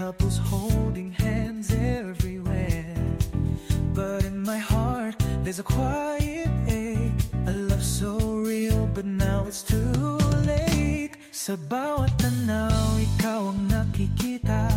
couples holding hands everywhere. But in my heart, there's a quiet ache. A love so real, but now it's too late. Sa bawat tanaw, ikaw ang nakikita.